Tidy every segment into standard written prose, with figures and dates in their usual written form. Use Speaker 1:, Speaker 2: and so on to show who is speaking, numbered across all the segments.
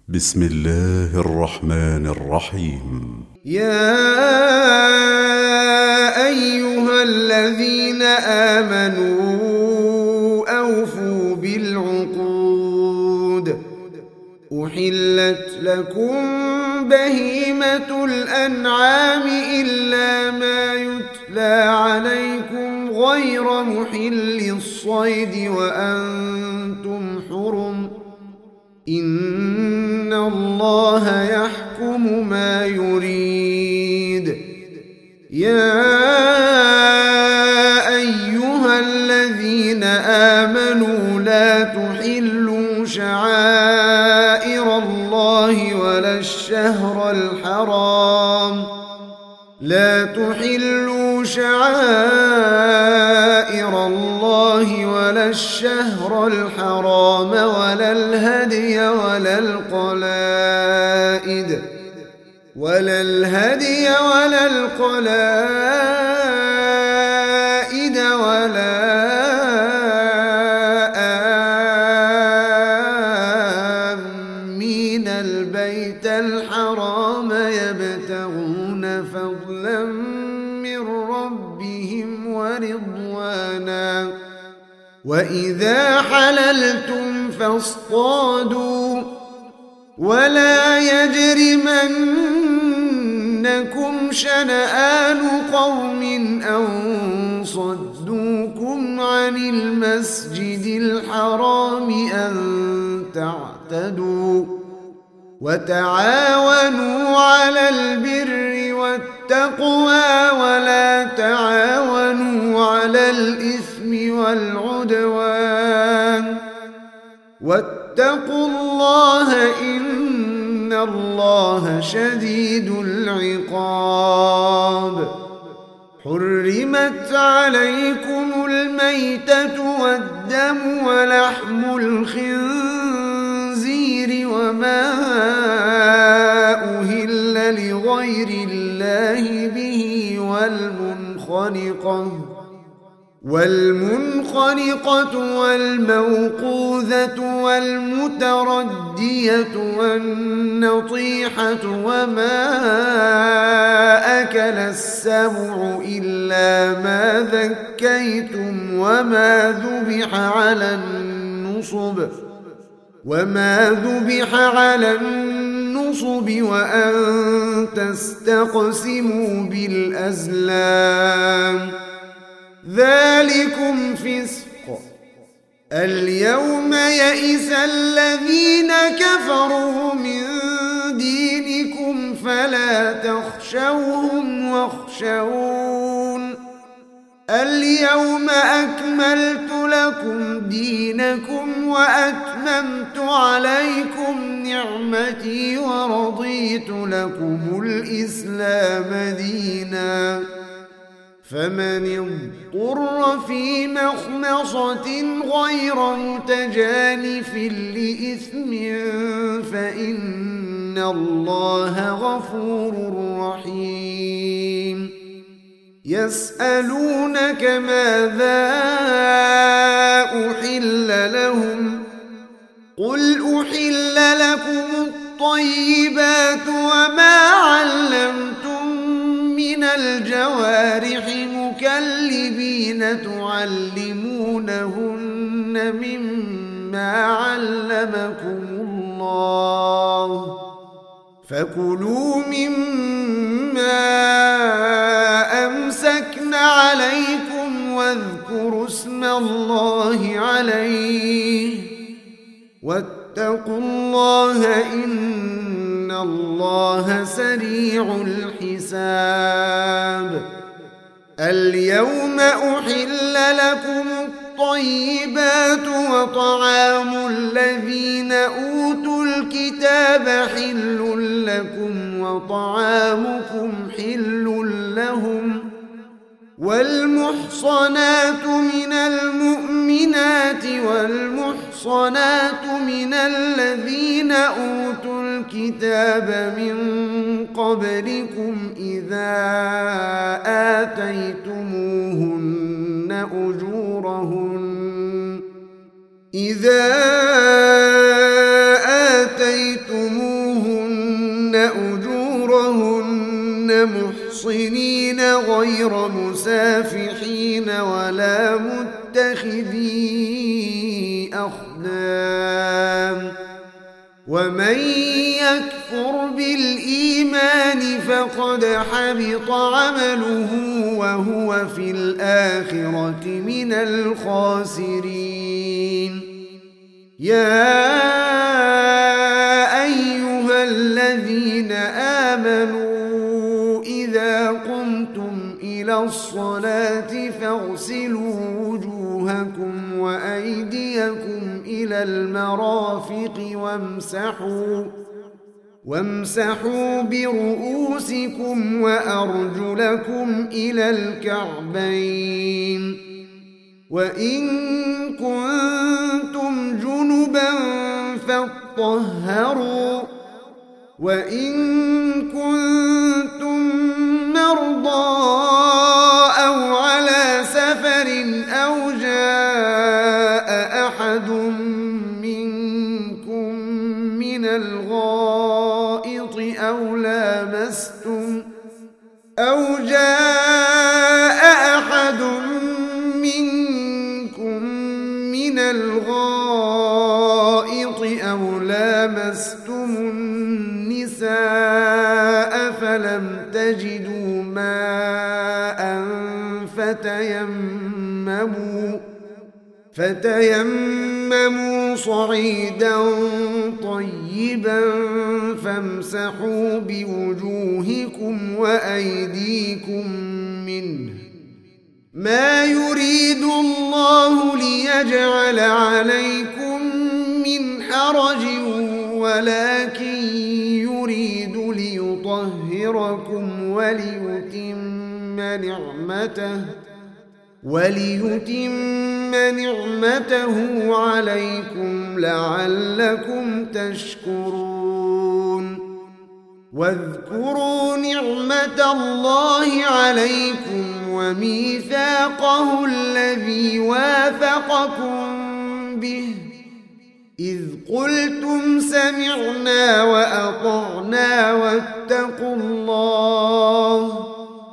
Speaker 1: بسم الله الرحمن الرحيم.
Speaker 2: يا أيها الذين آمنوا أوفوا بالعقود. أحلت لكم بهيمة الأنعام إلا ما يتلى عليكم غير محل الصيد وأنتم حرم. إن الله يحكم ما يريد. يا أيها الذين آمنوا لا تحلوا شعائر الله ولا الشهر الحرام ولا الهدي ولا القلائد ولا آمين البيت الحرام يبتغون فضلا من ربهم ورضوانا. وإذا حللتم فاصطادوا ولا يجرمنكم شنآن قوم أن صدوكم عن المسجد الحرام أن تعتدوا. وتعاونوا على البر والتقوى ولا تعاونوا على الإثم والعدوان. واتقوا الله إن الله شديد العقاب. حرمت عليكم الميتة والدم ولحم الخنزير وما أهل لغير الله به والمنخنقة والموقوذة والمتردية والنطيحة وما أكل السبع إلا ما ذكيتم وما ذبح على النصب وأن تستقسموا بالأزلام. ذلكم فسق. اليوم يئس الذين كفروا من دينكم فلا تخشوهم واخشون. اليوم أكملت لكم دينكم وأتممت عليكم نعمتي ورضيت لكم الإسلام دينا. فمن اضطر في مخمصة غير متجانف لإثم فإن الله غفور رحيم. يسألونك ماذا أحل لهم قل أحل لكم الطيبات وما علمتم من الجوارح مكلبين تعلمونهن مما علمكم الله فكلوا مما أمسكن عليكم واذكروا اسم الله عليه واتقوا الله إن الله سريع الحساب. اليوم أحل لكم الطيبات وطعام الذين أوتوا الكتاب حل لكم وطعامكم حل لهم. والمحصنات من المؤمنات والمحصنات من الذين أوتوا الكتاب من قبلكم إذا آتيتموهن أجورهن آتيتموهن أجورهن محصنين غير مسافحين ولا متخذي أخدان ومن يكفر بالإيمان فقد حبط عمله وهو في الآخرة من الخاسرين. يا أيها الذين آمنوا إذا قمتم إلى الصلاة فاغسلوا وجوهكم وأيديكم إلى المرافق وامسحوا برؤوسكم وأرجلكم إلى الكعبين وإن كنتم جنبا فاطهروا وإن كنتم مرضى أو على سفر أو جاء أحد منكم من الغائط أو لامستم النساء فلم تجدوا ماء فتيمموا صعيدا طيبا فامسحوا بوجوهكم وأيديكم منه ما يريد الله ليجعل عليكم من حرج ولكن يريد ليطهركم وليتم نعمته عليكم لعلكم تشكرون. واذكروا نعمة الله عليكم وميثاقه الذي واثقكم به إذ قلتم سمعنا وأطعنا واتقوا الله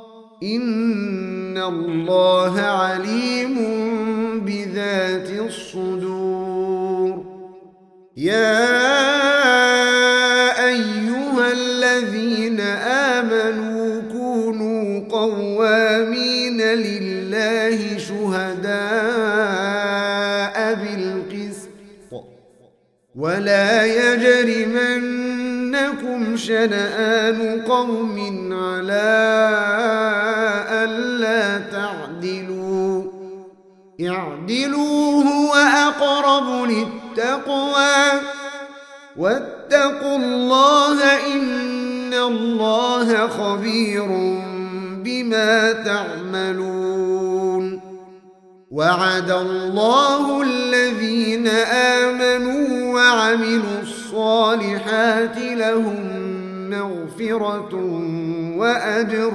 Speaker 2: إن الله عليم بذات الصدور. يا أيها الذين آمنوا كونوا قوامين لله شهداء بالقسط ولا يجرمنكم شنآن قوم على ألا تعدلوا اعدلوا هو أقرب للتقوى واتقوا الله إن الله خبير بما تعملون. وعد الله الذين آمنوا وعملوا الصالحات لهم مغفرة وأجر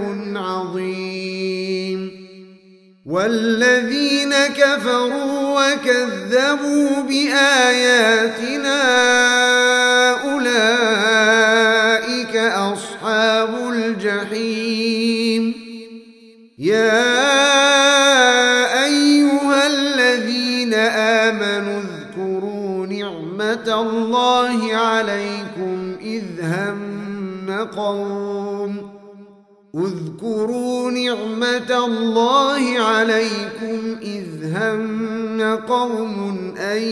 Speaker 2: عظيم. والذين كفروا وكذبوا بآياتنا أولئك أصحاب الجحيم. يا أيها الذين آمنوا اذكروا نعمة الله عليكم إذ هم قوم أن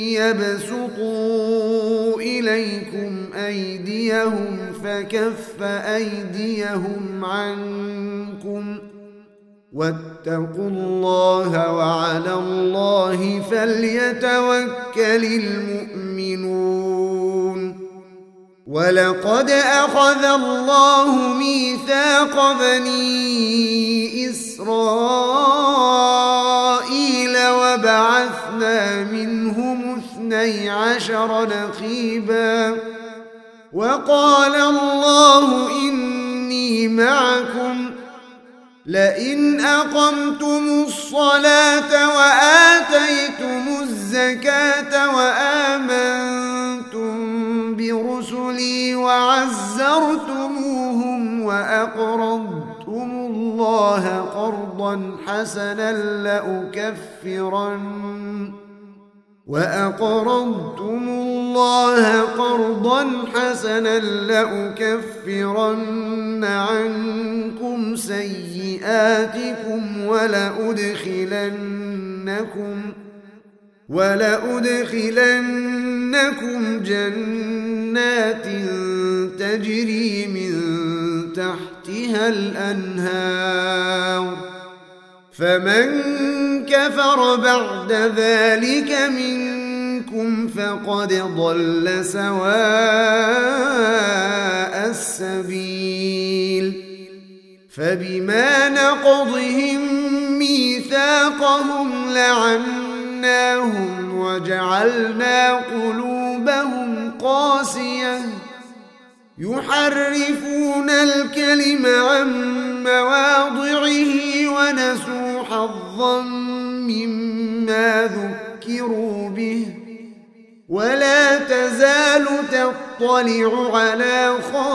Speaker 2: يبسطوا إليكم أيديهم فكف أيديهم عنكم واتقوا الله وعلى الله فليتوكل المؤمنون. ولقد أخذ الله ميثاق بني إسرائيل وبعثنا منهم 12 نقيبا وقال الله إني معكم لئن أقمتم الصلاة وآتيتم الزكاة وآمنتم رسلي وعزرتموهم وأقرضتم الله قرضا حسنا لأكفرن عنكم سيئاتكم ولأدخلنكم جنات تجري من تحتها الأنهار فمن كفر بعد ذلك منكم فقد ضل سواء السبيل فبما نقضهم ميثاقهم لعناهم وجعلنا قلوبهم قاسية يحرفون الكلم عن مواضعه ونسوا حظا مما ذكروا به ولا تزال تطلع على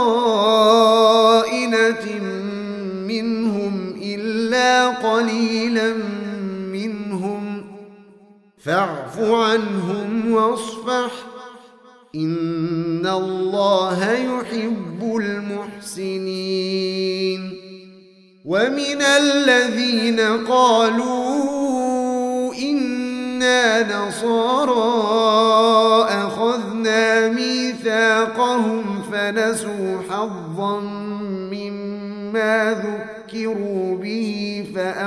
Speaker 2: خائنة منهم إلا قليلا منهم فاعف عنهم واصفح إن الله يحب المحسنين ومن الذين قالوا إنا نصارى أخذنا ميثاقهم فنسوا حظا مما ذكروا به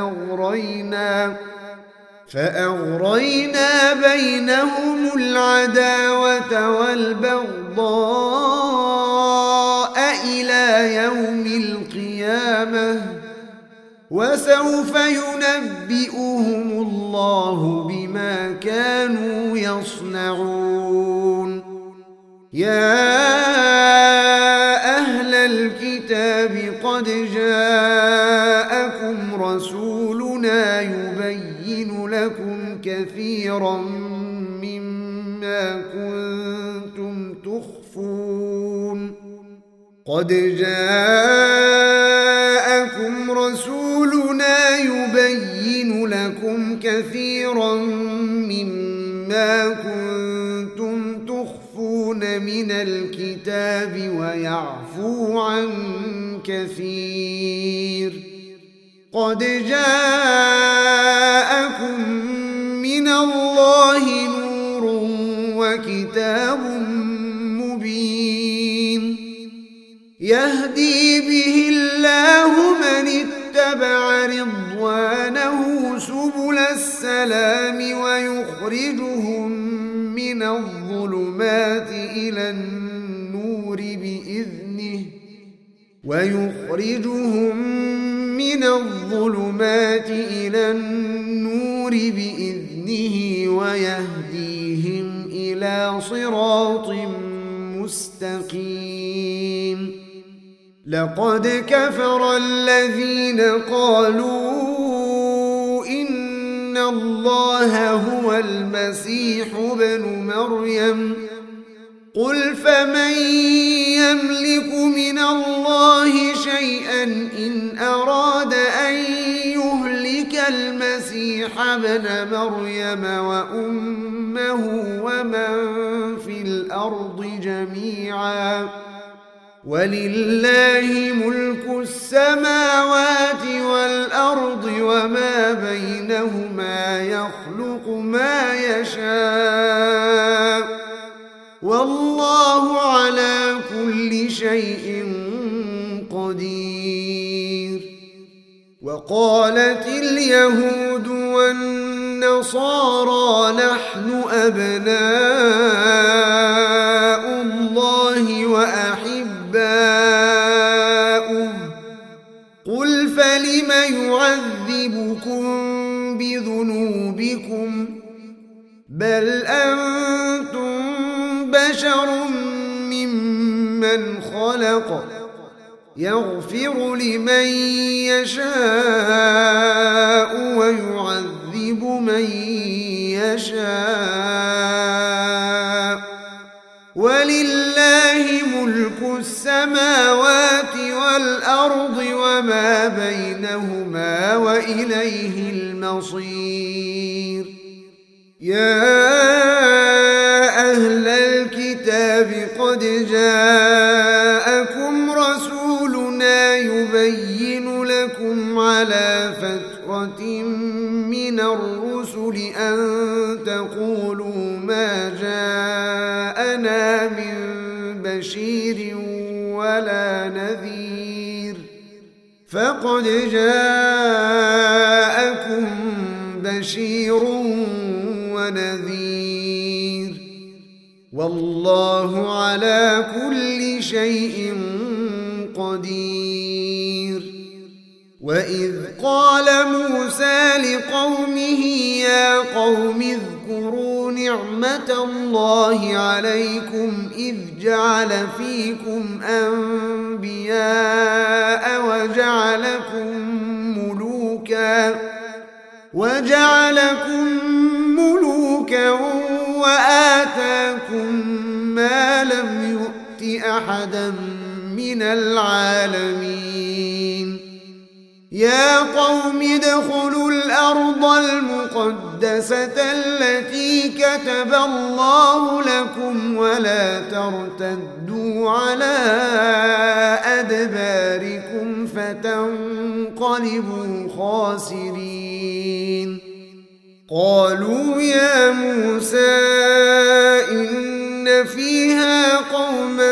Speaker 2: فأغرينا بينهم العداوة والبغضاء إلى يوم القيامة وسوف ينبئهم الله بما كانوا يصنعون يا أهل الكتاب قد جاءكم رسولنا يبين لكم كثيرا مما كنتم تخفون من الكتاب ويعفو عن كثير قد جاءكم من الله نور وكتاب مبين يهدي به الله من اتبع رضوانه سبل السلام ويخرجهم من الظلمات إلى النور بإذنه ويهديهم إلى صراط مستقيم لقد كفر الذين قالوا إن الله هو المسيح ابن مريم قل فمن يملك من الله شيئا إن أراد أن يهلك المسيح ابن مريم وأمه ومن في الأرض جميعا ولله ملك السماوات والأرض وما بينهما يخلق ما يشاء والله على كل شيء قدير وقالت اليهود والنصارى نحن أبناء الله وأحباؤه قل فلم يعذبكم بذنوبكم بل أنتم بشر ممن خلق يغفر لمن يشاء ويعذب من يشاء ولله السماوات والأرض وما بينهما وإليه المصير. يا أهل الكتاب قد جاءكم رسولنا يبين لكم على فترة من الرسل أن تقولوا ما جاءنا من بشير ولا نذير، فقد جاءكم بشير ونذير، والله على كل شيء قدير. وإذ قال موسى لقومه يا قوم اذكروا نعمة الله عليكم إذ جعل فيكم أنبياء وجعلكم ملوكا وآتاكم ما لم يؤت أحدا من العالمين. يا قوم ادخلوا الأرض المقدسة التي كتب الله لكم ولا ترتدوا على أدباركم فتنقلبوا خاسرين. قالوا يا موسى إن فيها قوما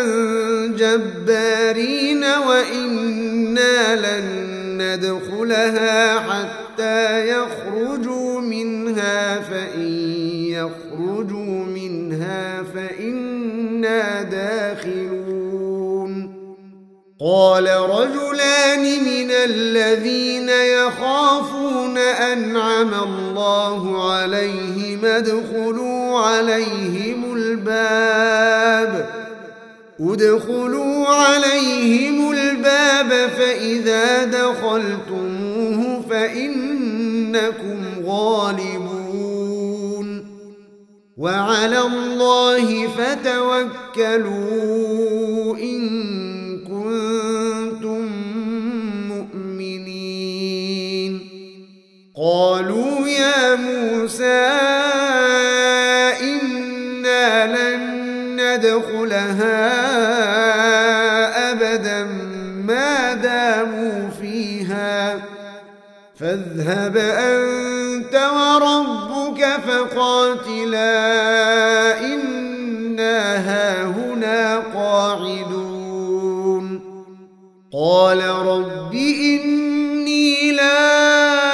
Speaker 2: جبارين وإنا لن ندخلها حتى يخرجوا منها فإن يخرجوا منها فإنا داخلون. قال رجلان من الذين يخافون أنعم الله عليهم ادخلوا عليهم الباب فإذا دخلتموه فإنكم غالبون وعلى الله فتوكلوا إن كنتم مؤمنين. قالوا يا موسى إنا لن ندخلها أبدا ما داموا فيها فاذهب أنت وربك فقاتلا إنا هاهنا قاعدون. قال رب إني لا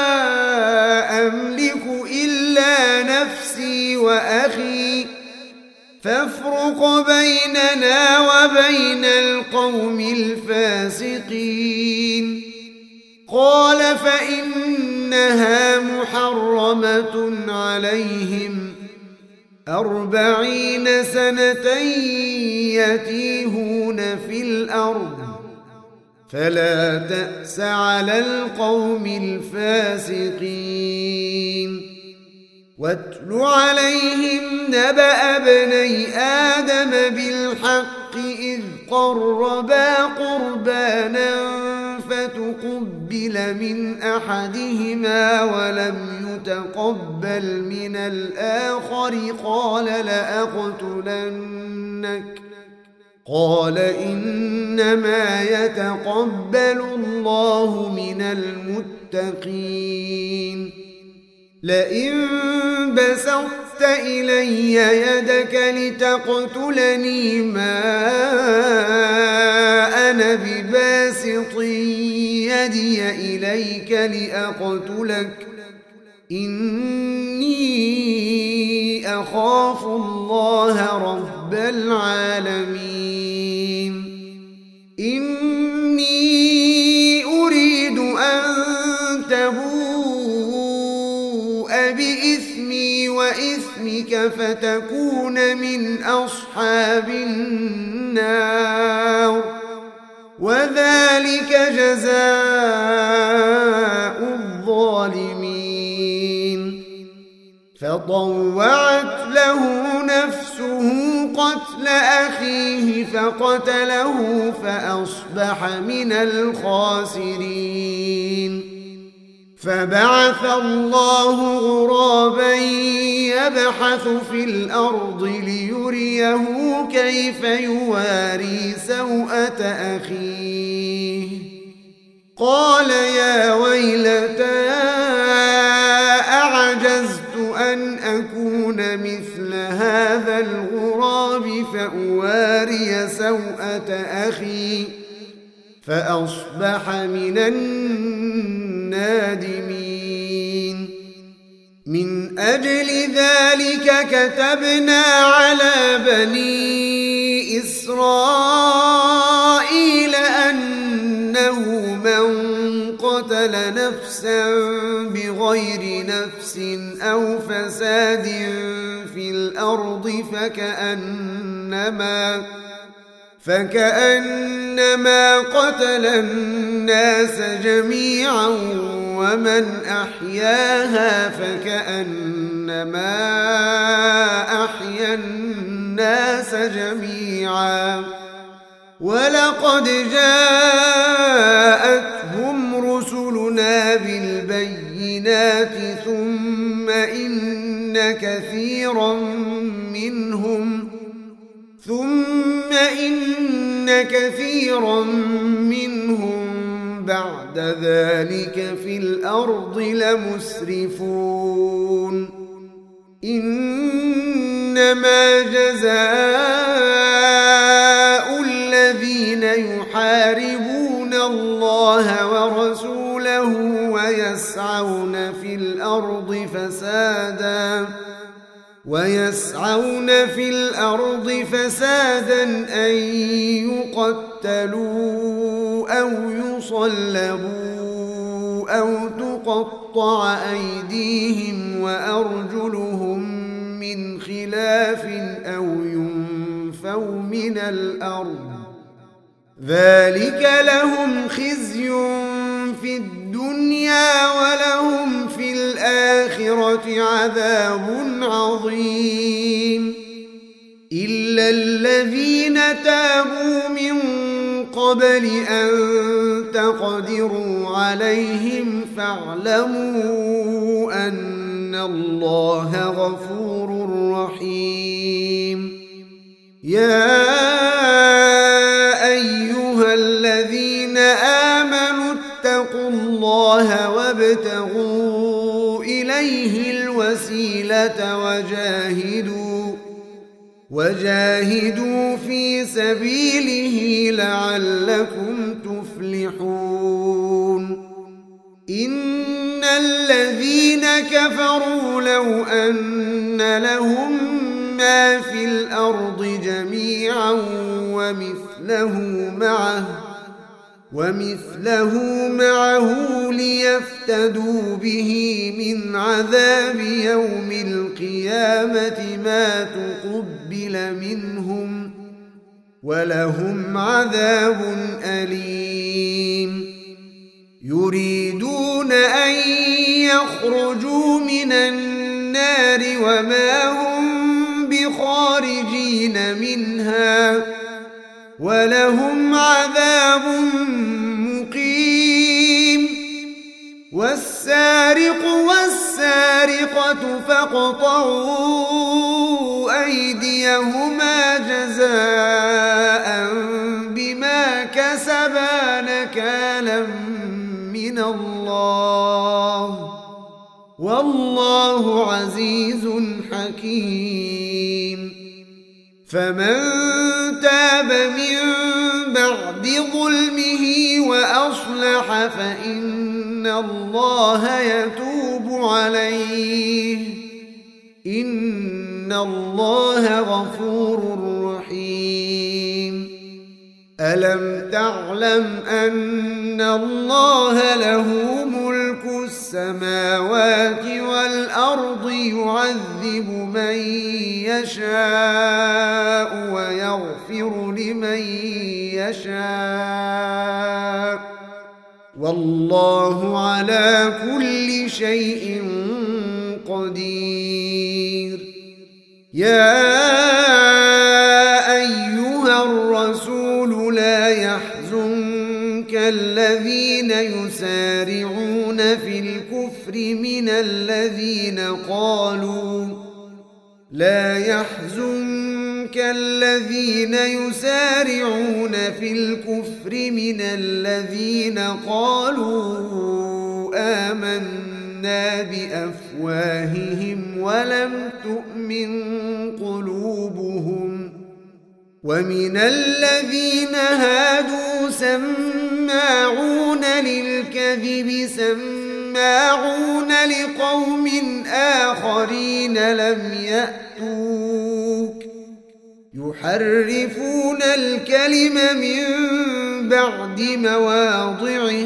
Speaker 2: أملك إلا نفسي وأخي فافرق بيننا وبين القوم الفاسقين. قال فإنها محرمة عليهم 40 سنة يتيهون في الأرض فلا تأس على القوم الفاسقين. واتل عليهم نبأ ابني آدم بالحق إذ قربا قربانا فتقبل من أحدهما ولم يتقبل من الآخر قال لأقتلنك. قال إنما يتقبل الله من المتقين. لئن بسطت إلي يدك لتقتلني ما أنا بباسط يدي إليك لأقتلك إني أخاف الله رب العالمين. إني أريد أن تبوء بإثمي وإثمك فتكون من أصحاب النار وذلك جزاء الظالمين. فطوعت له نفسه قتل أخيه فقتله فأصبح من الخاسرين. فبعث الله غرابا يبحث في الأرض ليريه كيف يواري سوءة أخيه. قال يا ويلتى أعجزت أن أكون مثل هذا الغراب فأواري سوءة أخي فأصبح من النادمين. من أجل ذلك كتبنا على بني إسرائيل أنه من قتل نفسا بغير نفس أو فساد في الأرض فكأنما قتل الناس جميعا ومن أحياها فكأنما أحيا الناس جميعا. ولقد جاءتهم رسلنا بالبينات ثم إن كثيرا منهم بعد ذلك في الأرض لمسرفون. إنما جزاء الذين يحاربون الله ورسوله ويسعون في الأرض فسادا أن يقتلوا أو يصلبوا أو تقطع أيديهم وأرجلهم من خلاف أو ينفوا من الأرض. ذلك لهم خزي في الدنيا ولهم في الآخرة عذاب عظيم. إلا الذين تابوا من قبل أن تقدروا عليهم فاعلموا أن الله غفور رحيم. يا أيها الذين آمنوا اتقوا الله وابتغوا إليه الوسيلة وجاهدوا في سبيله لعلكم تفلحون. إن الذين كفروا لو أن لهم ما في الأرض جميعا ومثله معه ليفتدوا به من عذاب يوم القيامة ما تقبل منهم ولهم عذاب أليم. يريدون أن يخرجوا من النار وما هم بخارجين منها ولهم عذاب مقيم. والسارق والسارقة فاقطعوا أيديهما جزاء بما كسبا نكالا من الله والله عزيز حكيم. فمن تاب من بعد ظلمه وأصلح فإن الله يتوب عليه إن الله غفور رحيم. ألم تعلم أن الله له ملك السماوات والأرض يعذب من يشاء ويغفر لمن يشاء والله على كل شيء قدير. يا يحزنك الذين يسارعون في الكفر من الذين قالوا آمنا بأفواههم ولم تؤمن قلوبهم ومن الذين هادوا سماعون للكذب سماعون لقوم آخرين لم يأتوك يحرفون الكلم من بعد مواضعه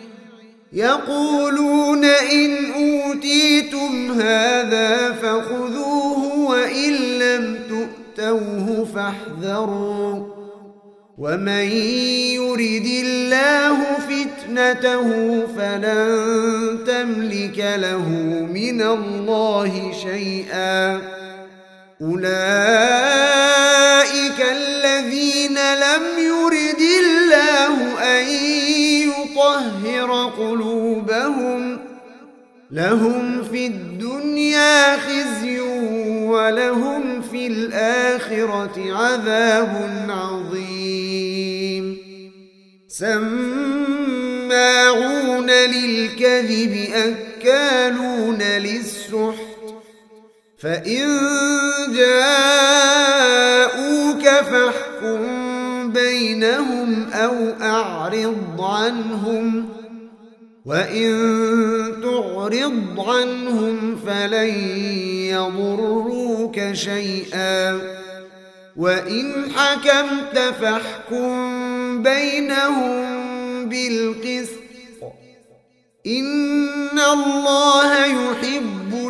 Speaker 2: يقولون إن أوتيتم هذا فخذوه وإن لم تؤتوه فاحذروا ومن يرد الله فتنته فلن تملك له من الله شيئا أولئك الذين لم يرد الله أن يطهر قلوبهم لهم في الدنيا خزي ولهم في الآخرة عذاب عظيم سماعون للكذب أكالون للسحت فإن جاءوك فاحكم بينهم أو أعرض عنهم وإن تعرض عنهم فلن يضروك شيئا وإن حكمت فاحكم بينهم بالقسط إن الله يحب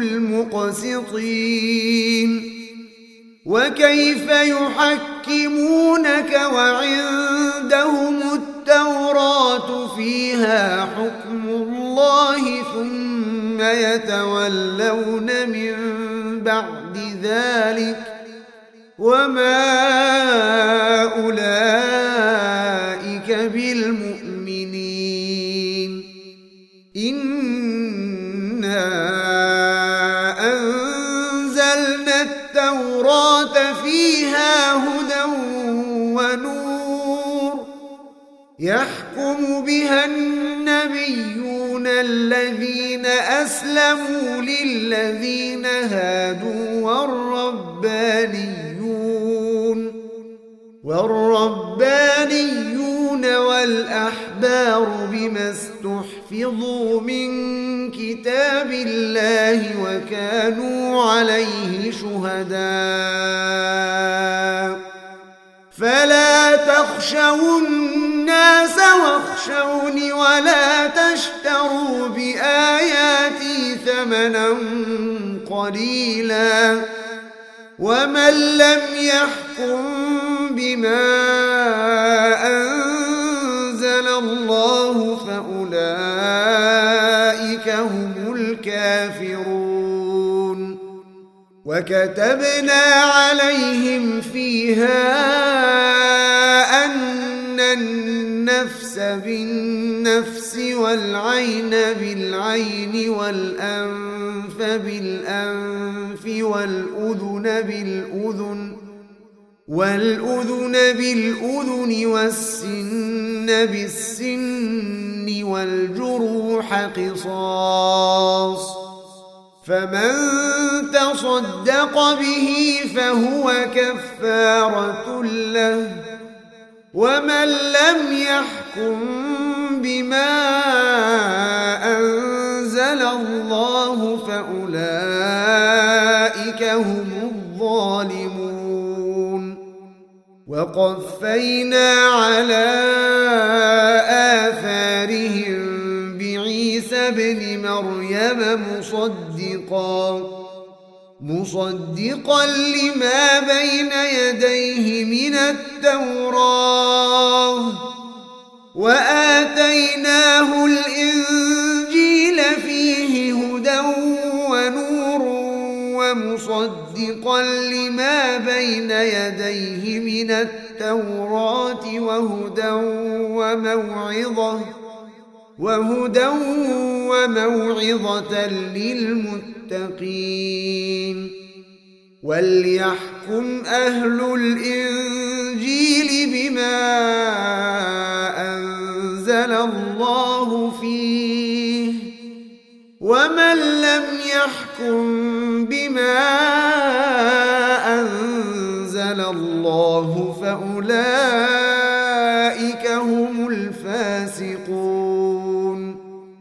Speaker 2: المقسطين وكيف يحكمونك وعندهم التوراة فيها حكم الله ثم يتولون من بعد ذلك وما أولئك بالمؤمنين إنا أنزلنا التوراة فيها هدى ونور يحكم بها النبيون الذين أسلموا للذين هادوا والربانيون والأحبار بما استحفظوا من كتاب الله وكانوا عليه شهداء فلا تخشوا الناس واخشوني ولا تشتروا بآياتي ثمنا قليلا ومن لم يحكم بما أنزل الله فأولئك هم الكافرون وكتبنا عليهم فيها أن النفس بالنفس والعين بالعين والأنف بالأنف والأذن بالأذن والسن بالسن والجروح قصاص فمن تصدق به فهو كفارة له ومن لم يحكم بما أنزل الله فأولئك هم الظالمون وقفينا على آثارهم بعيسى ابن مريم مصدقا لما بين يديه من التوراة وآتيناه الإنجيل فيه هدى ونور ومصدقا لما بين يديه من التوراة التوراة وهدى وموعظة للمتقين. وليحكم أهل الإنجيل بما أنزل الله فيه، ومن لم يحكم بما أنزل الله فأولئك هم الفاسقون.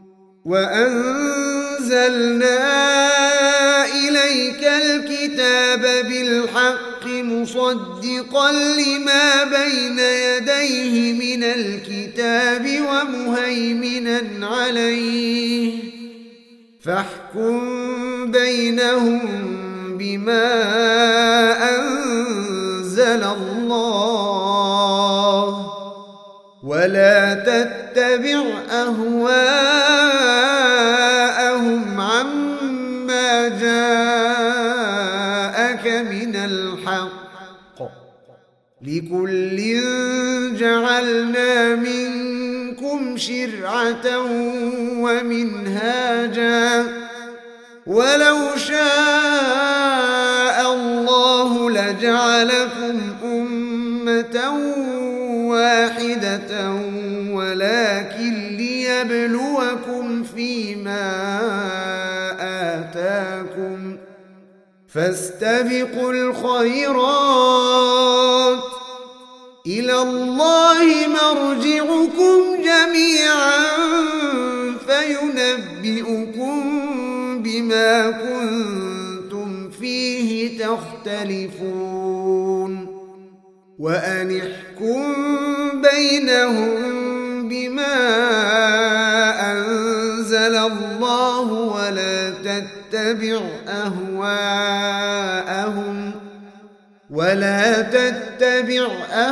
Speaker 2: وأنزلنا إليك الكتاب بالحق مصدقا لما بين يديه من الكتاب ومهيمنا عليه، فاحكم بينهم بما أنزل الله، ولا تتبع أهواءهم عما جاءك من الحق، لكل جعلنا منكم شرعة ومنهاجا، ولو شاء الله لجعلكم أمة واحدة ولكن ليبلوكم فيما آتاكم، فاستبقوا الخيرات، إلى الله مرجعكم جميعا فينبئكم بما كنتم فيه تختلفون. وأن احكم بينهم بما أنزل الله، ولا تتبع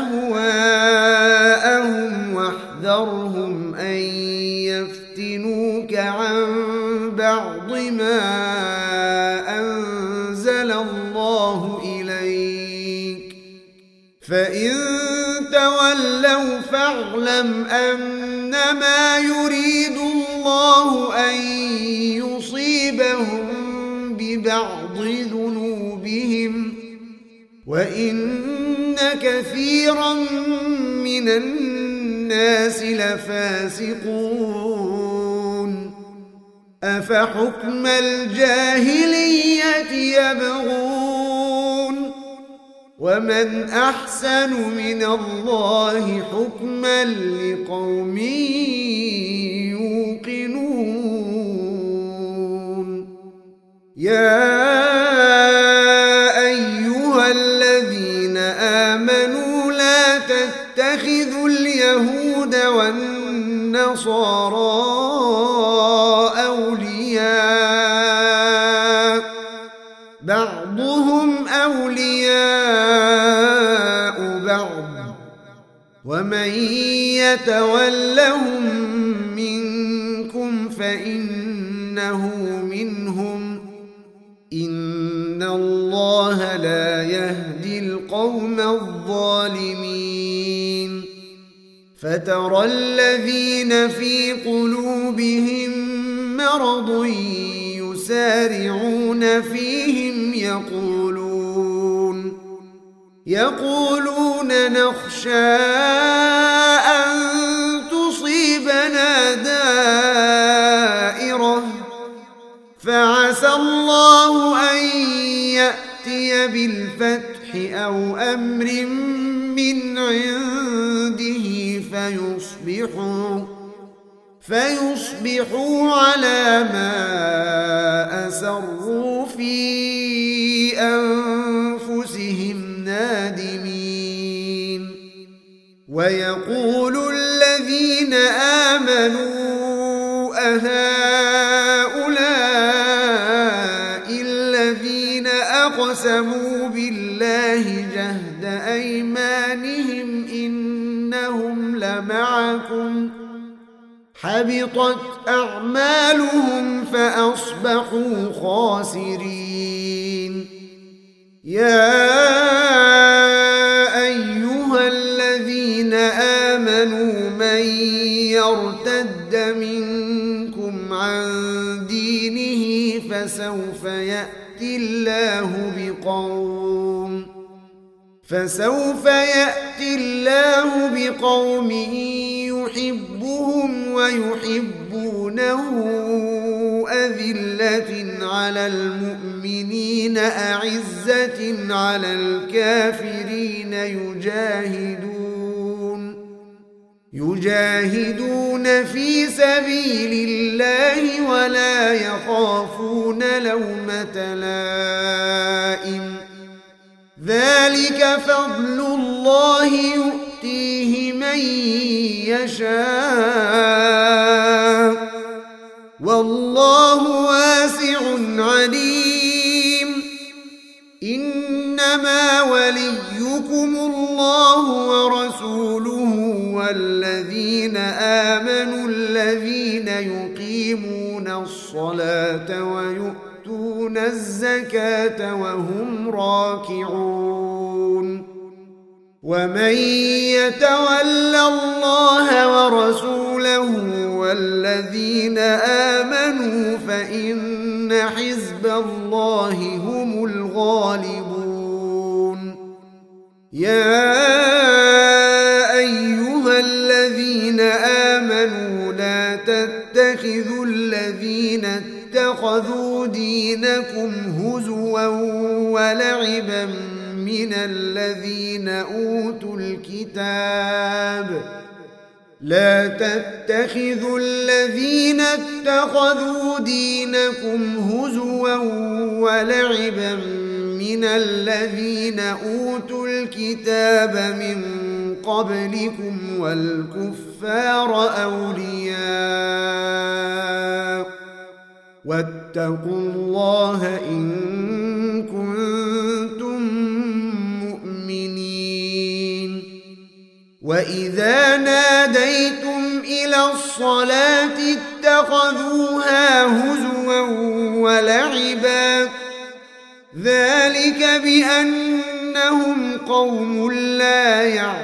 Speaker 2: أهواءهم واحذرهم أن يفتنوك عن بعض ما أنزل الله إليك، فإن تولوا فاعلم أنما يريد الله أن يصيبهم ببعض ذنوبهم، وإن كثيرا من الناس لفاسقون. أفحكم الجاهلية يبغون، ومن أحسن من الله حكما لقوم يوقنون. يا أيها الذين آمنوا لا تتخذوا اليهود والنصارى أولياء، بعضهم أولياء بعض، ومن يتولهم منكم فإنه منهم، إن الله لا يهدي القوم الظالمين. فترى الذين في قلوبهم مرض يسارعون فيهم يقولون نخشى أن تصيبنا دائرة، فعسى الله أن يأتي بالفتح أو أمر من عنده فيصبحوا على ما أسروا في أنفسهم نادمين. ويقول الذين آمنوا أهؤلاء الذين أقسموا بالله جهد أيمانهم إنهم لمعكم، حبطت أعمالهم فأصبحوا خاسرين. يا أيها من يرتد منكم عن دينه فسوف يأتي الله بقوم يحبهم ويحبونه أذلة على المؤمنين أعزة على الكافرين يجاهدون في سبيل الله ولا يخافون لومة لائم ذلك فضل الله يؤتيه من يشاء والله واسع عليم إنما وليكم الله ورسوله والذين آمنوا الذين يقيمون الصلاة ويؤتون الزكاة وهم راكعون ومن يتول الله ورسوله والذين آمنوا فإن حزب الله هم الغالبون يا أيها الذين آمنوا لا تتخذوا الذين اتخذوا دينكم هزوا ولعبا من الذين أوتوا الكتاب من قبلكم والكفار أولياء واتقوا الله إن كنتم مؤمنين وإذا ناديتم إلى الصلاة اتخذوها هزوا ولعبا ذلك بأنهم قوم لا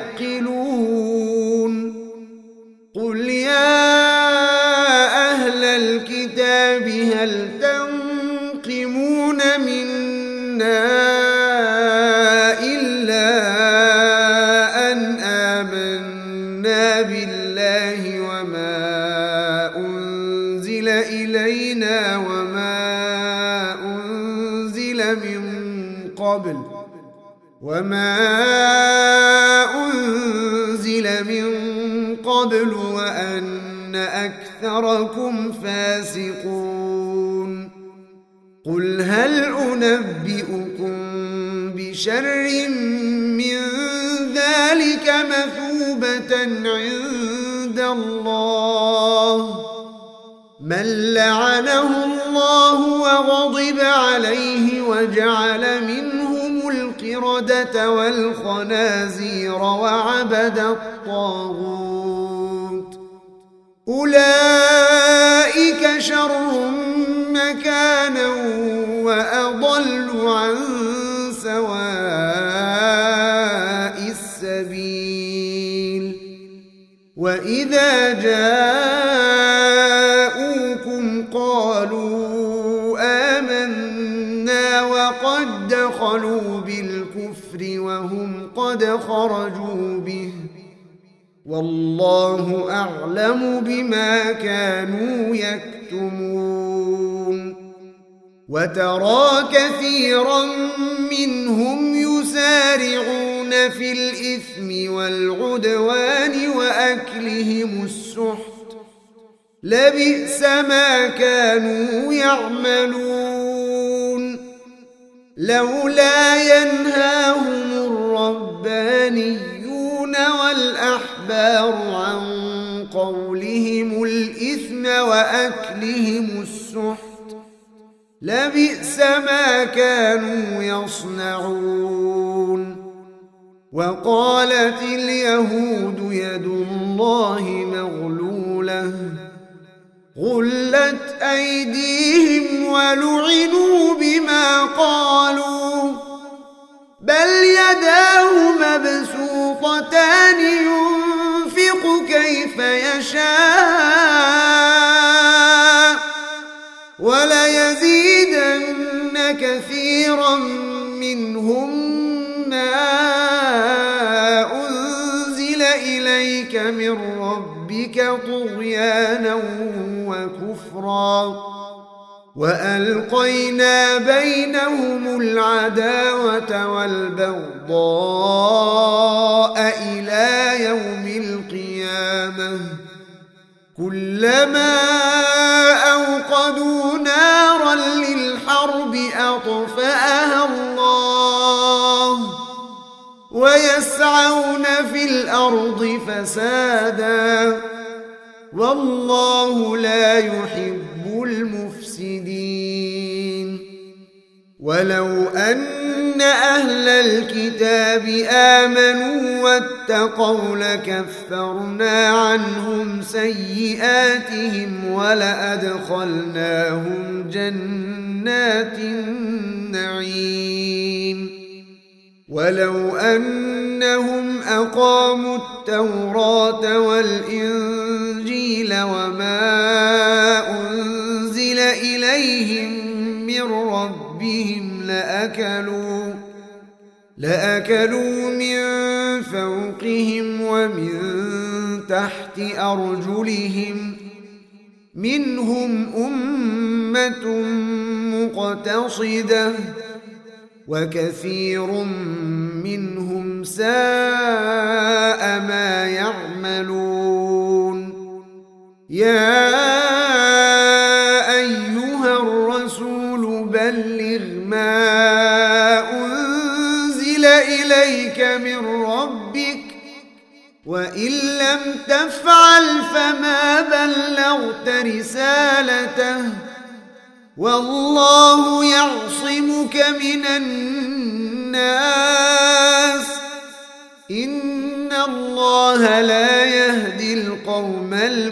Speaker 2: يعقلون قل يا أهل الكتاب هل تنقمون منا إلا أن آمنا بالله وما أنزل إلينا وما أنزل من قبل وأن أكثركم فاسقون قل هل أنبئكم بشر من ذلك مثوبة عند الله من لعنه الله وغضب عليه وجعل منهم القردة والخنازير وعبد الطاغوت أولئك شر مكانا وأضل عن سواء السبيل وإذا جاءوكم قالوا آمنا وقد دخلوا بالكفر وهم قد خرجوا به والله أعلم بما كانوا يكتمون وترى كثيرا منهم يسارعون في الإثم والعدوان وأكلهم السحت لبئس ما كانوا يعملون لولا ينهاهم الربانيون والأحبار عن قولهم الإثم وأكلهم السحت لبئس ما كانوا يصنعون وقالت اليهود يد الله مغلولة غلت أيديهم ولعنوا بما قالوا بل يداه مبسوطتان ينفق كيف كيف يشاء وليزيدن كثيرا منهم ما أنزل إليك من ربك طغيانا وكفرا وألقينا بينهم العداوة والبغضاء إلى يوم القيامة كلما أوقدوا نارا للحرب أطفأها الله ويسعون في الأرض فسادا والله لا يحب المفسدين ولو أن أهل الكتاب آمنوا واتقوا لكفرنا عنهم سيئاتهم ولأدخلناهم جنات النعيم ولو أنهم أقاموا التوراة والإنجيل وما أنزل إليهم من ربهم لأكلوا من فوقهم ومن تحت أرجلهم منهم أمة مقتصدة وكثير منهم ساء ما يعملون يا أيها الرسول بلغ ما أنزل إليك من ربك وإن لم تفعل فما بلغت رسالته والله يعصمك من الناس إن الله لا يهدي القوم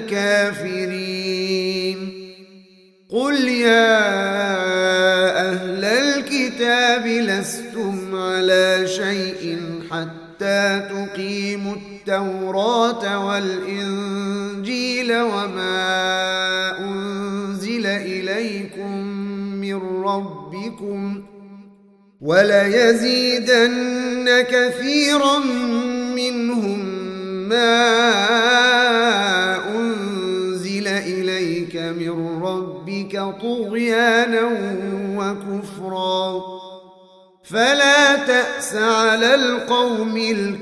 Speaker 2: الكافرين قل يا أهل الكتاب لستم على شيء حتى تقيموا التوراة والإنجيل وما أنزل إليكم من ربكم وليزيدن كثيرا منهم ما أنزل إليك من ربك طغيانا وكفرا فلا تأس على القوم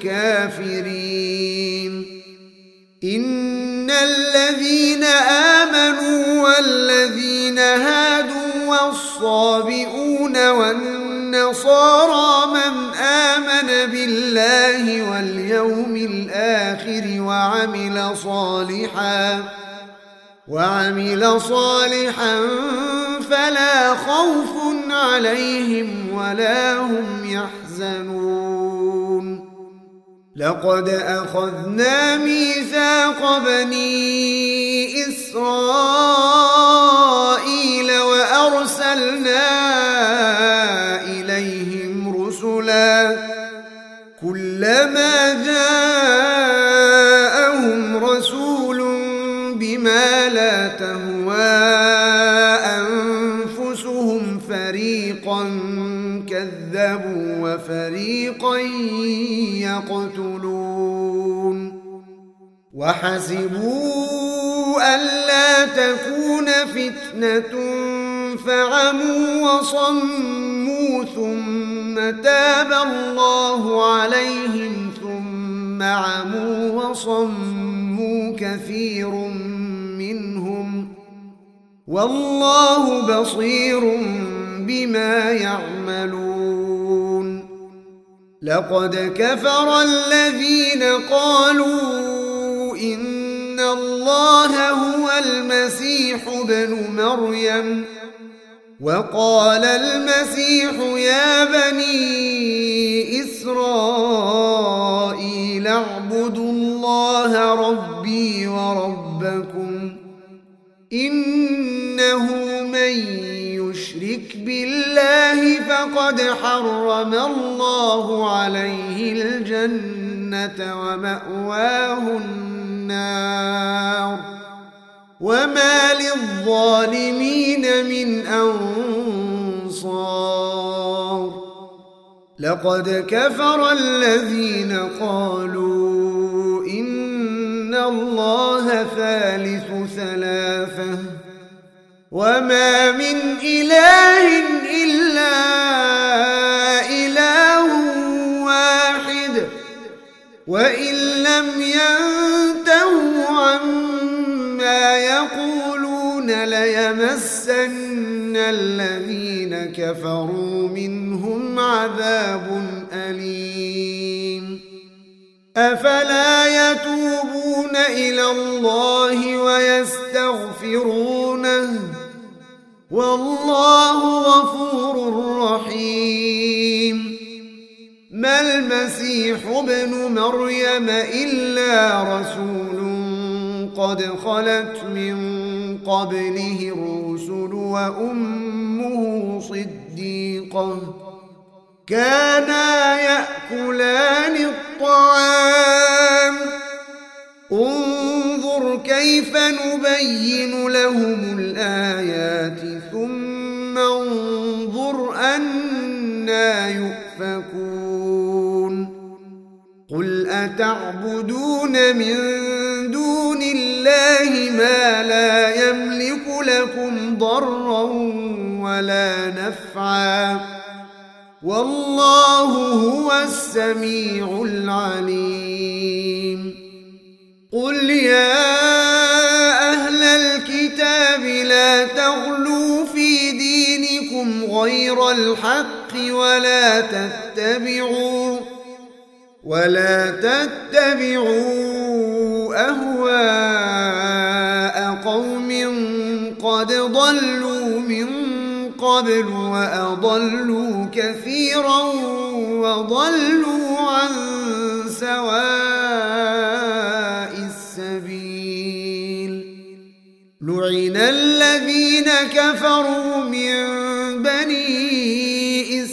Speaker 2: الكافرين إن الذين آمنوا والذين هادوا والصابئون والنصارى من آمن بالله واليوم الآخر وعمل صالحا فلا خوف عليهم ولا هم يحزنون لقد أخذنا ميثاق بني إسرائيل وأرسلنا إليهم رسلا كلما جاءهم رسول بما لا تهوى أنفسهم فريقا كذبوا وفريقا يقتلون وحسبوا ألا تكون فتنة فعموا وصموا ثم تاب الله عليهم ثم عموا وصموا كثير منهم والله بصير بما يعملون لقد كفر الذين قالوا إن الله هو المسيح ابن مريم وقال المسيح يا بني إسرائيل اعبدوا الله ربي وربكم إنه من يشرك بالله فقد حرم الله عليه الجنة ومأواه النار النار وما للظالمين من أنصار لقد كفر الذين قالوا إن الله ثالث ثلاثة وما من إله إلا إله واحد وإن لم ينتهوا عما يقولون ليمسن الذين كفروا منهم عذاب أليم أفلا يتوبون إلى الله ويستغفرونه والله غفور رحيم ما المسيح ابن مريم إلا رسول قد خلت من قبله الرسل وأمه صديقة كانا يأكلان الطعام انظر كيف نبين لهم الآيات ثم انظر أنى يؤفكون قل أتعبدون من دون الله ما لا يملك لكم ضرا ولا نفعا والله هو السميع العليم قل يا أهل الكتاب لا تغلوا في دينكم غير الحق ولا تتبعوا أهواء قوم قد ضلوا من قبل وأضلوا كثيرا وضلوا عن سواء السبيل لعن الذين كفروا من بني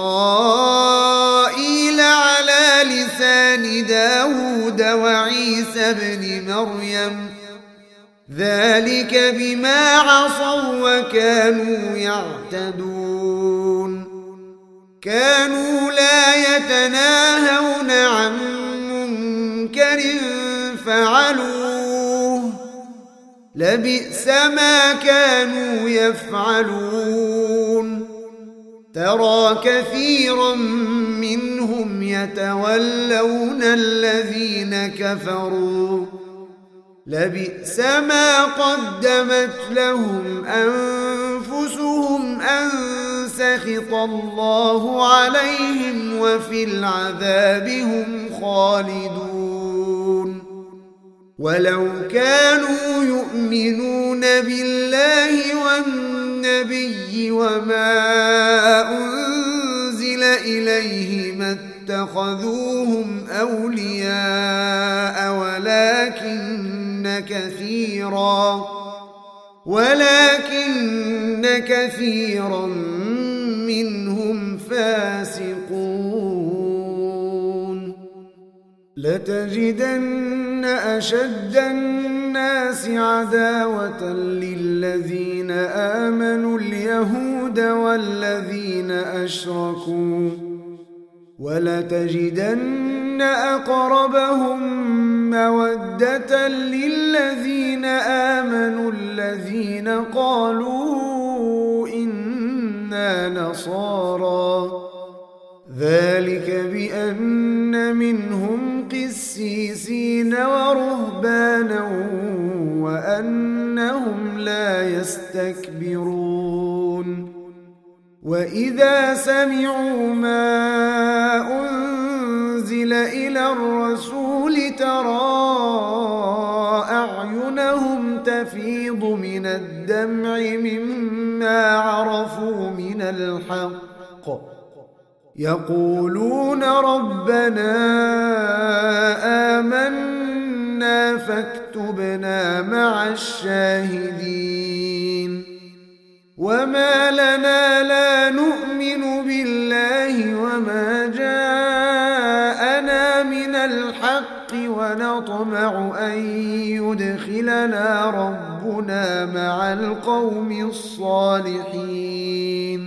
Speaker 2: إسرائيل على لسان داود وعيسى بن مريم ذلك بما عصوا وكانوا يعتدون كانوا لا يتناهون عن منكر فعلوه لبئس ما كانوا يفعلون ترى كثيرا منهم يتولون الذين كفروا لبئس ما قدمت لهم أنفسهم أن سخط الله عليهم وفي العذاب هم خالدون ولو كانوا يؤمنون بالله والنبي وما أنزل إليه ما اتخذوهم أولياء ولكن كثيرا منهم فاسقون لتجدن أشد الناس عداوة للذين آمنوا اليهود والذين أشركوا ولتجدن أقربهم مودة للذين آمنوا الذين قالوا إنا نصارى ذلك بأن منهم قسيسين ورهبانا وأنهم لا يستكبرون وإذا سمعوا ما أنزل إلى الرسول ترى أعينهم تفيض من الدمع مما عرفوا من الحق يقولون ربنا آمنا فاكتبنا مع الشاهدين وما لنا لا نؤمن بالله وما جاءنا من الحق ونطمع أن يدخلنا ربنا مع القوم الصالحين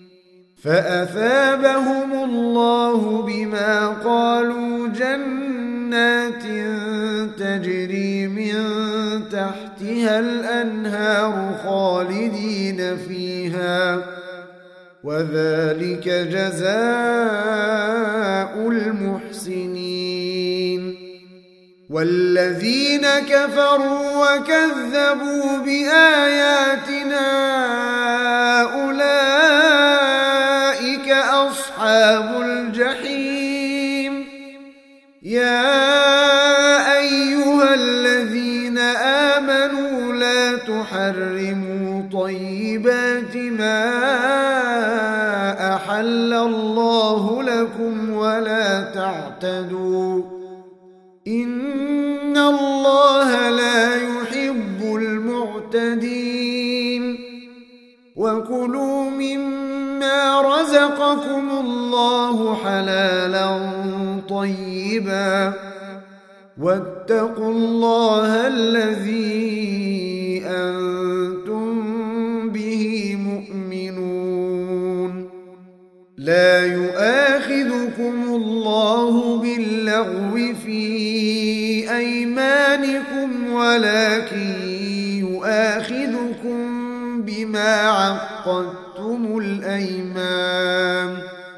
Speaker 2: فأثابهم الله بما قالوا جنات تجري من تحتها الأنهار خالدين فيها وذلك جزاء المحسنين والذين كفروا وكذبوا بآياتنا أولئك أصحاب الجحيم يا أيها الذين آمنوا لا تحرموا طيبات ما أحل الله لكم ولا تعتدوا إن الله لا يحب المعتدين وكلوا مما رزقكم الله حلالا طيبا واتقوا الله الذي أنتم به مؤمنون لا يؤاخذكم الله باللغو في أيمانكم ولكن يؤاخذكم بما عقدتم الأيمان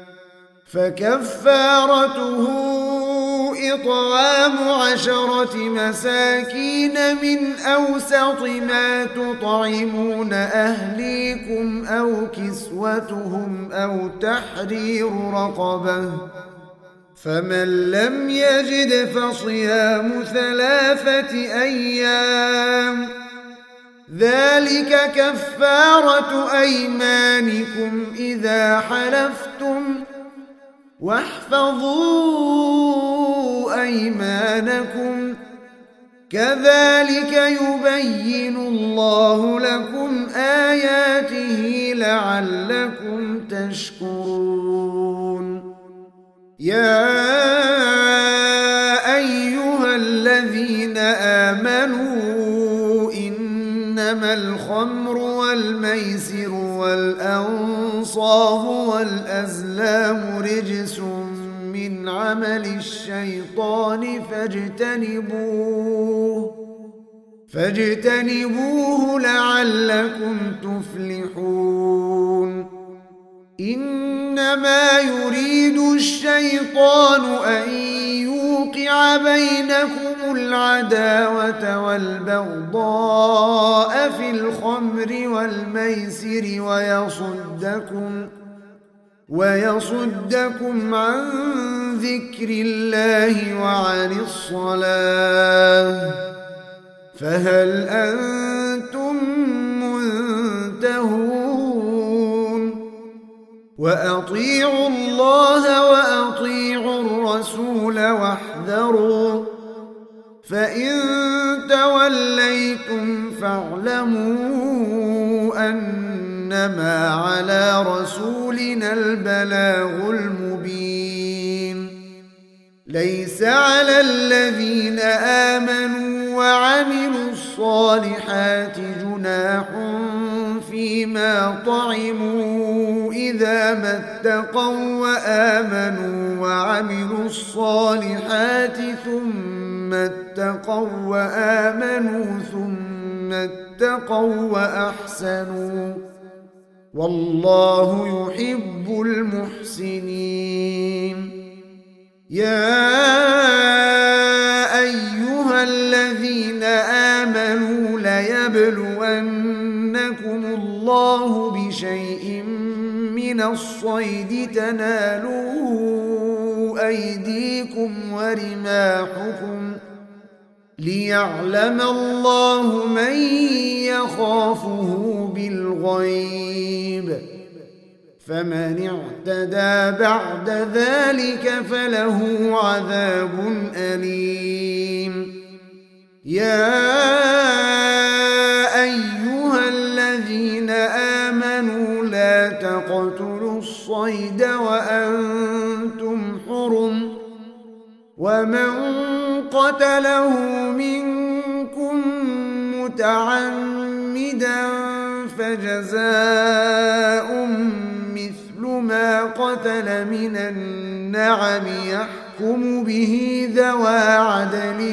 Speaker 2: فكفارته إطعام 10 مساكين من أوسط ما تطعمون أهليكم أو كسوتهم أو تحرير رقبة فمن لم يجد فصيام 3 أيام ذلك كفارة أيمانكم إذا حلفتم واحفظوا أيمانكم كذلك يبين الله لكم آياته لعلكم تشكرون يا أيها الذين آمنوا إنما الخمر والميسر والأنصاب والأزلام رجس من عمل الشيطان فاجتنبوه لعلكم تفلحون إنما يريد الشيطان أن يوقع بينكم العداوة والبغضاء في الخمر والميسر ويصدكم عن ذكر الله وعن الصلاة فهل أنتم منتهون وأطيعوا الله وأطيعوا الرسول واحذروا فإن توليتم فاعلموا أنما على رسولنا البلاغ المبين ليس على الذين آمنوا وعملوا الصالحات جناح فيما طعموا إذا ما اتقوا وآمنوا وعملوا الصالحات ثم اتقوا وآمنوا ثم اتقوا وأحسنوا والله يحب المحسنين يا أيها الذين آمنوا ليبلونكم الله بشيء من الصيد تنالوا أيديكم ورماحكم ليعلم الله من يخافه بالغيب فمن اعتدى بعد ذلك فله عذاب أليم يا أيها الذين آمنوا لا تقتلوا الصيد وأنتم حرم ومن قتله منكم متعمدا فجزاء مثل ما قتل من النعم يحكم به ذوى عدل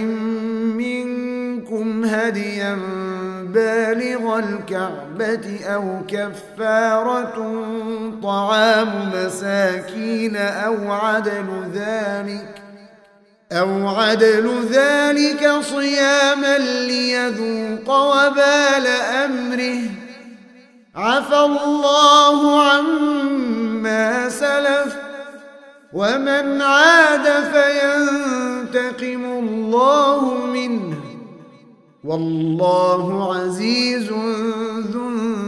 Speaker 2: منكم هديا بالغ الكعبة أو كفارة طعام مساكين أو عدل ذلك صياما ليذوق وبال أمره عفى الله عما سلف ومن عاد فينتقم الله منه والله عزيز ذو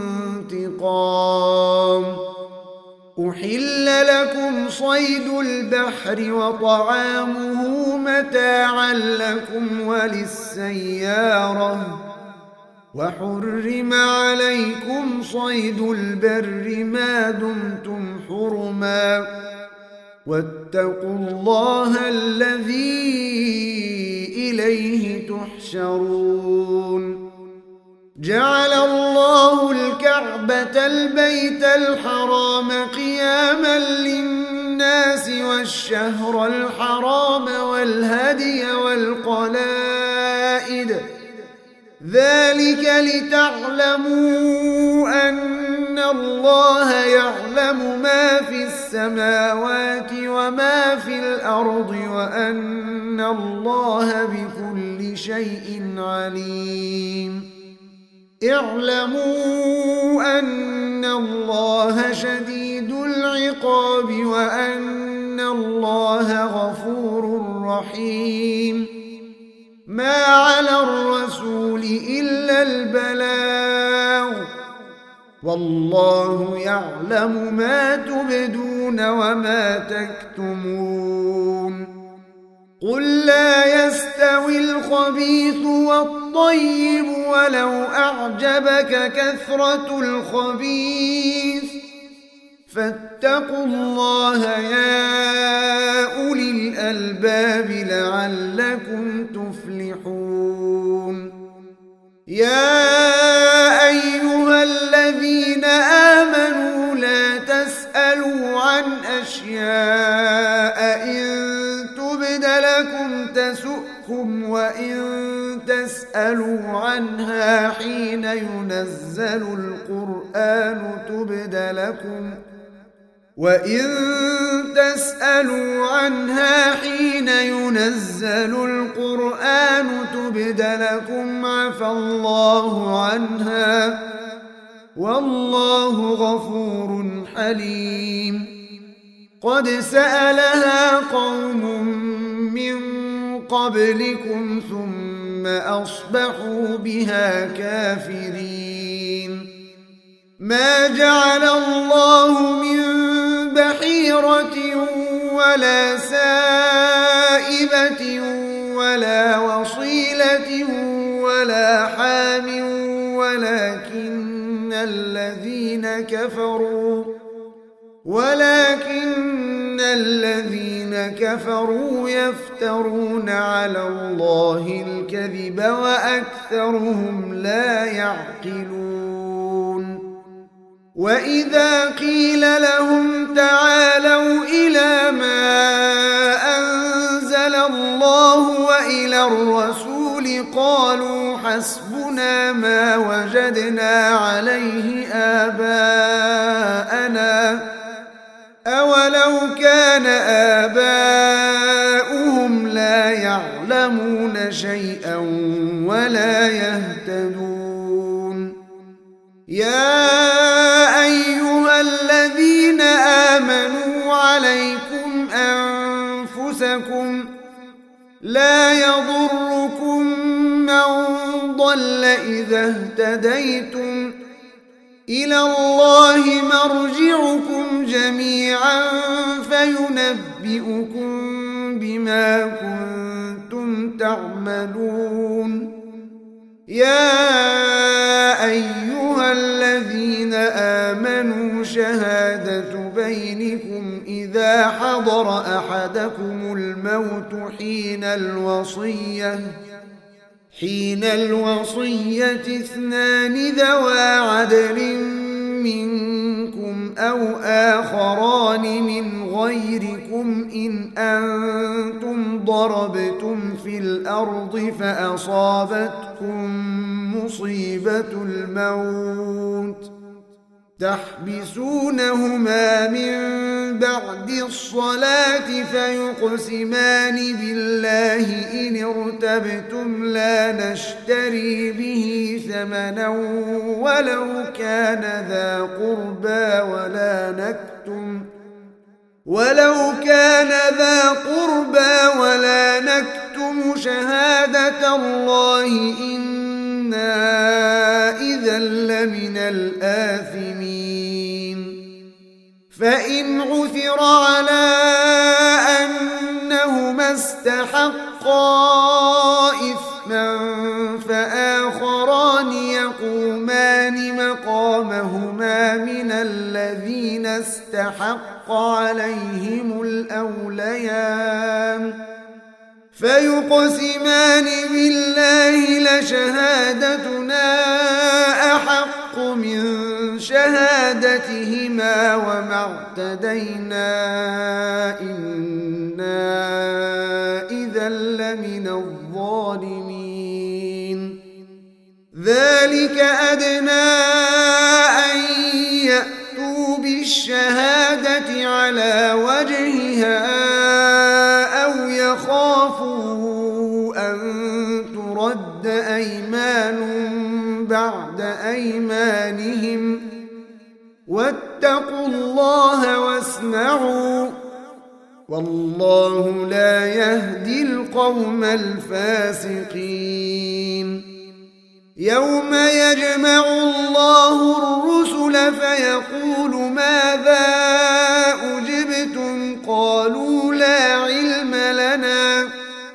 Speaker 2: انتقام. أحل لكم صيد البحر وطعامه متاعا لكم وللسيارة وحرم عليكم صيد البر ما دمتم حرما واتقوا الله الذي إليه تحشرون. جعل الله الكعبة البيت الحرام قياما للناس والشهر الحرام والهدي والقلائد ذلك لتعلموا أن الله يعلم ما في السماوات وما في الأرض وأن الله بكل شيء عليم. اعلموا أن الله شديد العقاب وأن الله غفور رحيم. ما على الرسول إلا البلاغ والله يعلم ما تبدون وما تكتمون. قل لا يستوي الخبيث والطيب ولو أعجبك كثرة الخبيث فاتقوا الله يا أولي الألباب لعلكم تفلحون. يا أيها الذين آمنوا لا تسألوا عن أشياء إن تبد لكم تسؤكم وإن تسألوا عنها حين ينزل القرآن تبد لكم عفى الله عنها والله غفور حليم. قد سألها قوم من قبلكم ثم أصبحوا بها كافرين. ما جعل الله من بحيرة ولا سائبة ولا وصيلة ولا حام ولكن الذين كفروا يفترون على الله الكذب وأكثرهم لا يعقلون. وإذا قيل لهم تعالوا إلى ما أنزل الله وإلى الرسول قالوا حسبنا ما وجدنا عليه آباءنا أولو كان آباؤهم لا يعلمون شيئا ولا يهتدون. يا أيها الذين آمنوا عليكم أنفسكم لا يضركم من ضل إذا اهتديتم إلى الله مرجعكم جميعا فينبئكم بما كنتم تعملون. يا أيها الذين آمنوا شهادة بينكم إذا حضر أحدكم الموت حين حين الوصية 2 ذوى عدل منكم أو آخران من غيركم إن أنتم ضربتم في الأرض فأصابتكم مصيبة الموت تحبسونهما من بعد الصلاة فيقسمان بالله إن ارتبتم لا نشتري به ثمنا ولو كان ذا قربى ولا نكتم شهادة الله إنا إذا لمن الآثمين فإن عثر على أنهما استحقا إثما فآخران يقومان مقامهما من الذين استحق عليهم الأوليان فيقسمان بالله لشهادتنا أحق من شهادتهما وما اعتدينا إنا إذا لمن الظالمين ذلك أدنى أن يأتوا بالشهادة على وجهها أو يخافوا أن ترد أيمان بعد أيمانهم واتقوا الله واسمعوا والله لا يهدي القوم الفاسقين يوم يجمع الله الرسل فيقول ماذا أجبتم قالوا لا علم لنا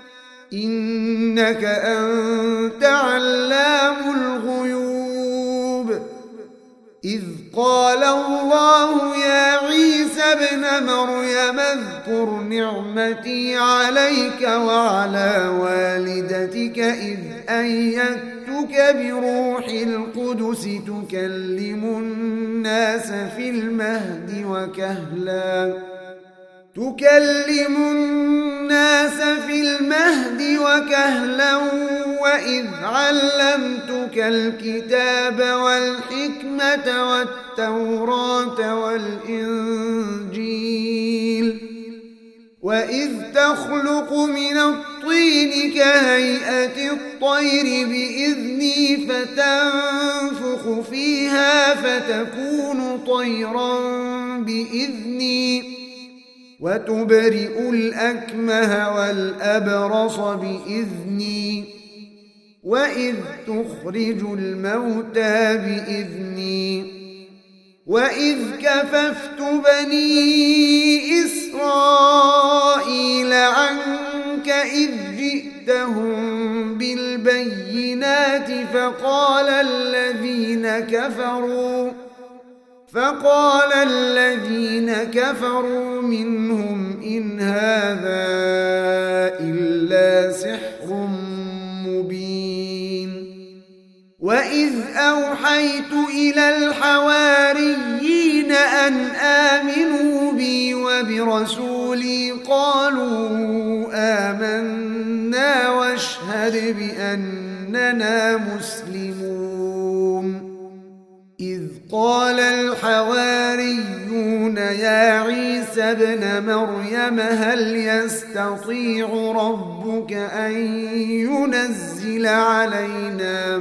Speaker 2: إنك أنت علام الغيوب إذ قال الله يا عيسى ابن مريم اذكر نعمتي عليك وعلى والدتك إذ أيدتك بروح القدس تكلم الناس في المهد وكهلا وإذ علمتك الكتاب والحكمة والتوراة والإنجيل وإذ تخلق من الطين كهيئة الطير بإذني فتنفخ فيها فتكون طيرا بإذني وتبرئ الأكمه والأبرص بإذني وإذ تخرج الموتى بإذني وإذ كففت بني إسرائيل عنك إذ جئتهم بالبينات فقال الذين كفروا منهم إن هذا إلا سحر مبين وإذ أوحيت إلى الحواريين أن آمنوا بي وبرسولي قالوا آمنا واشهد بأننا مسلمون إذ قال الحواريون يا عيسى ابن مريم هل يستطيع ربك أن ينزل علينا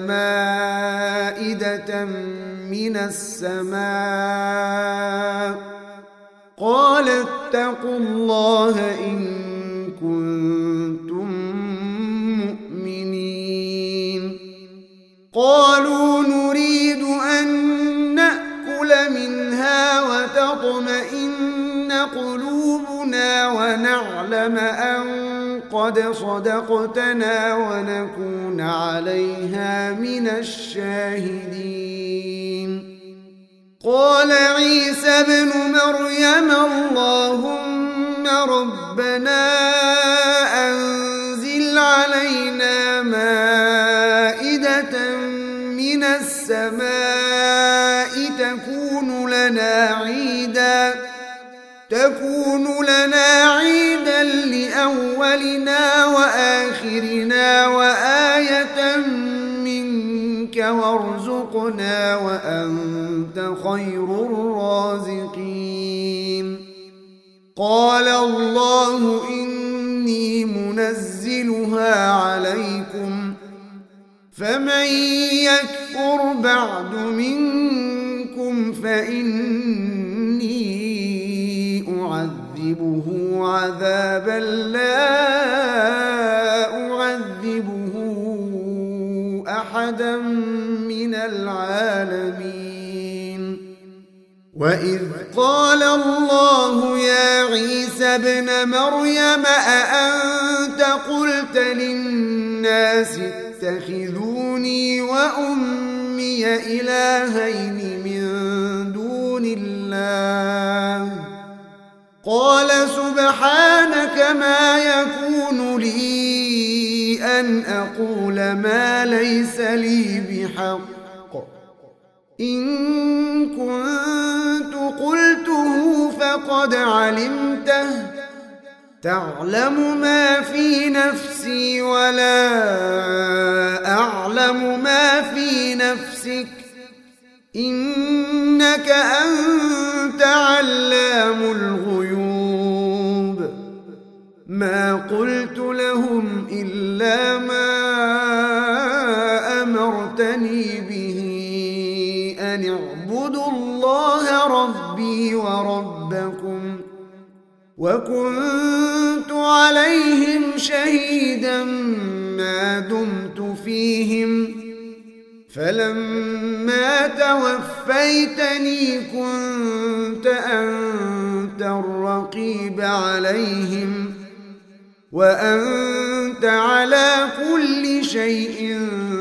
Speaker 2: مائدة من السماء قال اتقوا الله إن كنتم مؤمنين قالوا نريد أن نأكل منها وتطمئن قلوبنا ونعلم أن قد صدقتنا ونكون عليها من الشاهدين قال عيسى ابن مريم اللهم ربنا أنزل من السماء تكون لنا عيدا لأولنا وآخرنا وآية منك وارزقنا وأنت خير الرازقين. قال الله إني منزلها عليكم فمن يكفر بعد منكم فإني أعذبه عذابا لا أعذبه أحدا من العالمين. وإذ قال الله يا عيسى ابن مريم أأنت قلت للناس اتخذوني وأمي إلهين من دون الله قال سبحانك ما يكون لي أن أقول ما ليس لي بحق إن كنت قلته فقد علمته تعلم ما في نفسي ولا أعلم ما في نفسك إنك أنت علام الغيوب. ما قلت لهم إلا ما أمرتني به أن اعبدوا الله ربي وربكم وكنت عليهم شهيدا ما دمت فيهم فلما توفيتني كنت أنت الرقيب عليهم وأنت على كل شيء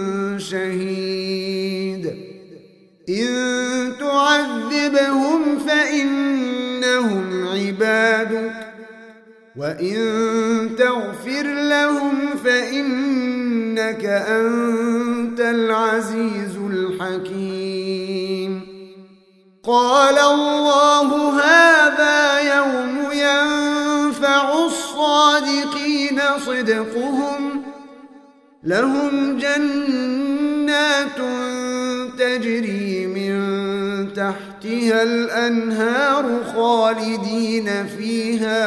Speaker 2: شهيد. إن تعذبهم فإنهم عبادك وإن تغفر لهم فإنك أنت العزيز الحكيم. قال الله هذا يوم ينفع الصادقين صدقهم لهم جنات تجري من تحتها الأنهار خالدين فيها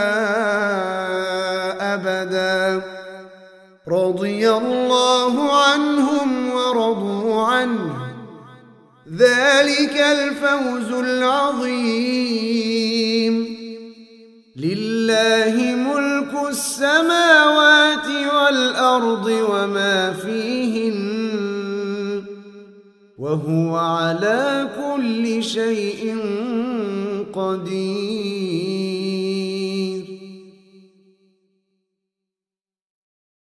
Speaker 2: أبدا رضي الله عنهم ورضوا عنه ذلك الفوز العظيم. لله ملك السماوات والأرض وما فيهن وهو على كل شيء قدير.